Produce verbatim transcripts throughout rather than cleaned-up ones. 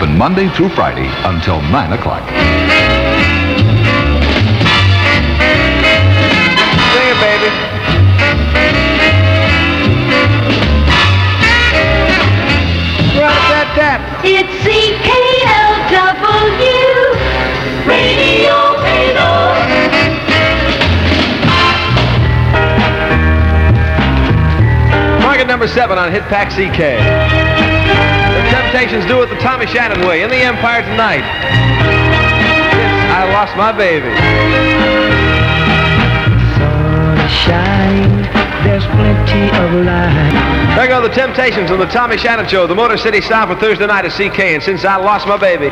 Open Monday through Friday until nine o'clock. Sing it, baby. Rat-tat-tat. It's C K L W Radio eight oh. Market number seven on Hit Pack C K. The Temptations do it the Tommy Shannon way in the Empire tonight. It's I Lost My Baby. Sun is shining, there's plenty of light. There go the Temptations on the Tommy Shannon Show, the Motor City Sound for Thursday night at C K. And since I lost my baby,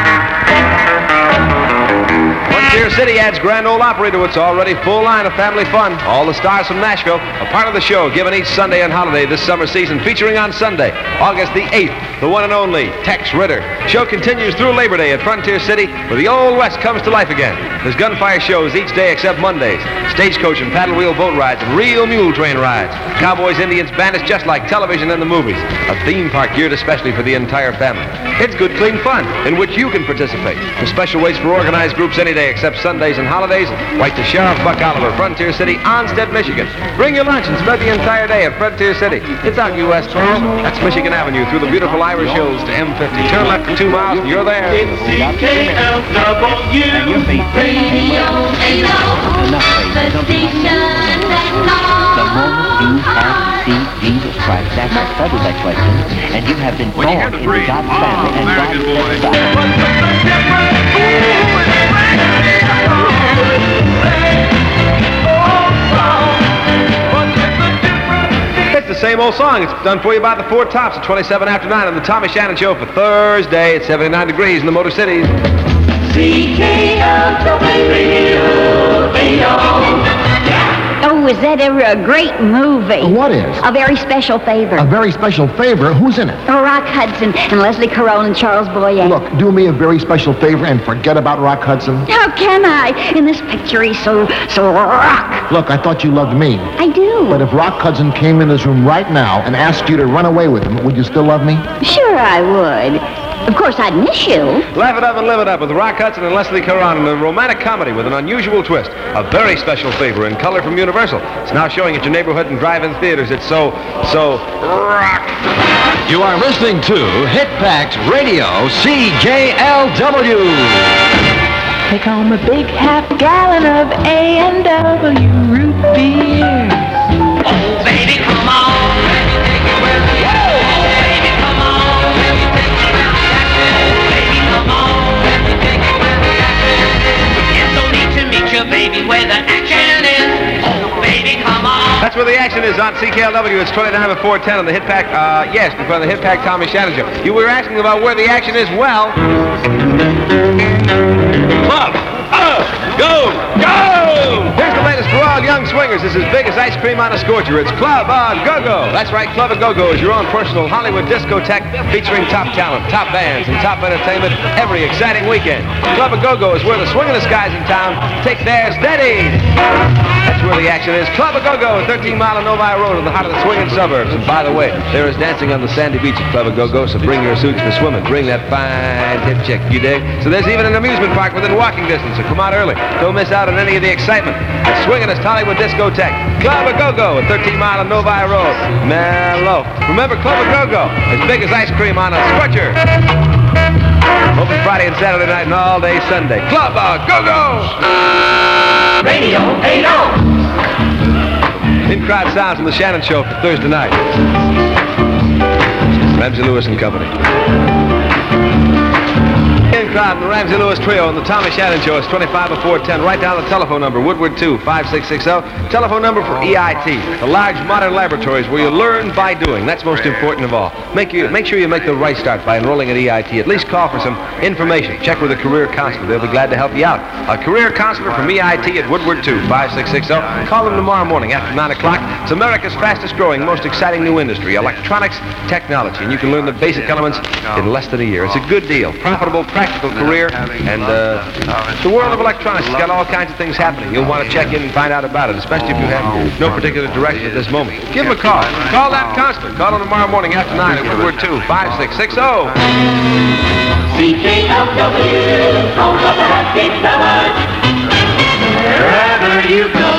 Frontier City adds Grand Ole Opry to its already full line of family fun. All the stars from Nashville, a part of the show given each Sunday and holiday this summer season, featuring on Sunday, August the eighth, the one and only Tex Ritter. Show continues through Labor Day at Frontier City, where the Old West comes to life again. There's gunfire shows each day except Mondays, stagecoach and paddle wheel boat rides, and real mule train rides. Cowboys, Indians, bandits, just like television and the movies. A theme park geared especially for the entire family. It's good, clean fun in which you can participate. The special waits for organized groups any day except Sundays and holidays. Write to Sheriff Buck Oliver, Frontier City, Onstead, Michigan. Bring your lunch and spend the entire day at Frontier City. It's out U S twelve. That's Michigan Avenue through the beautiful Irish Hills to M fifty. Turn left for two miles and you're there. It's C K L W Radio eight oh. The station that calls. The moment you have seen Jesus Christ, that's a settle that question, and you have been born into God's family and God's It's the same old song. It's done for you by the Four Tops at twenty-seven after nine on the Tommy Shannon Show for Thursday at seventy-nine degrees in the Motor Cities. C K L W Radio eight oh. Oh, was that ever a great movie? What is? A Very Special Favor. A Very Special Favor? Who's in it? Oh, Rock Hudson and Leslie Caron and Charles Boyer. Look, do me a very special favor and forget about Rock Hudson. How can I? In this picture, he's so, so rock. Look, I thought you loved me. I do. But if Rock Hudson came in this room right now and asked you to run away with him, would you still love me? Sure I would. Of course, I'd miss you. Laugh it up and live it up with Rock Hudson and Leslie Caron in a romantic comedy with an unusual twist. A Very Special Favor in color from Universal. It's now showing at your neighborhood and drive-in theaters. It's so, so rock. You are listening to Hit Pack's Radio C K L W. Take home a big half gallon of A and W root beer. Oh, baby, come on. Let me take you where we go. Oh, baby, come on. Let me take you where we action. Oh, baby, come on. Let me take you where we action. It's so neat to meet you, baby, where the action is. Oh, baby, come on. That's where the action is on C K L W. It's twenty-nine before ten on the Hit Pack. Uh, yes, before the Hit Pack Tommy Shannon Show. You were asking about where the action is. Well, Club, uh, go, go! Here's the latest for all young swingers. It's as big as ice cream on a scorcher. It's Club A Go-Go. That's right, Club A Go-Go is your own personal Hollywood discotheque featuring top talent, top bands, and top entertainment every exciting weekend. Club A Go-Go is where the swingin'est guys in town take their steady. That's where the action is. Club A Go-Go at thirteen mile and Novi Road in the heart of the swinging suburbs. And by the way, there is dancing on the sandy beach at Club A Go-Go, so bring your suits for swimming. Bring that fine tip chick, you dig? So there's even an amusement park within walking distance, so come out early. Don't miss out on any of the excitement. The swingin'est Hollywood discotheque. Club A Go-Go at thirteen mile and Novi Road. Mellow. Remember, Club A Go-Go, as big as ice cream on a scorcher. Open Friday and Saturday night and all day Sunday. Club A Go-Go! Radio eight oh. In-crowd sounds on the Shannon Show for Thursday night. Ramsey Lewis and Company. In-crowd and the Ramsey Lewis Trio on the Tommy Shannon Show. It's twenty-five before ten. Write down the telephone number, Woodward two, five six six zero. Telephone number for E I T, the large modern laboratories where you learn by doing. That's most important of all. Make you make sure you make the right start by enrolling at E I T. At least call for some information. Check with a career counselor. They'll be glad to help you out. A career counselor from E I T at Woodward two, five six six zero. Call them tomorrow morning after nine o'clock. It's America's fastest growing, most exciting new industry, electronics technology. And you can learn the basic elements in less than a year. It's a good deal. Profitable, practical career. And uh, the world of electronics has got all kinds of things happening. You'll want to check in and find out about it, especially if you have no particular direction at this moment. Give them a call. Call that counselor. Call them tomorrow morning after nine at Woodward two, five six six zero. keep covered wherever you go.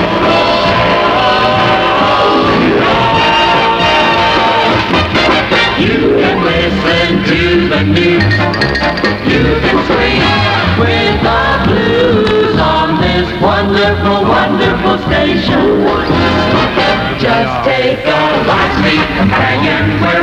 You can listen to the news. You can swing with the blues on this wonderful, wonderful station. Just take a lively companion wherever